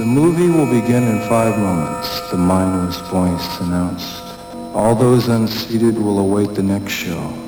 The movie will begin in 5 moments, the mindless voice announced. All those unseated will await the next show.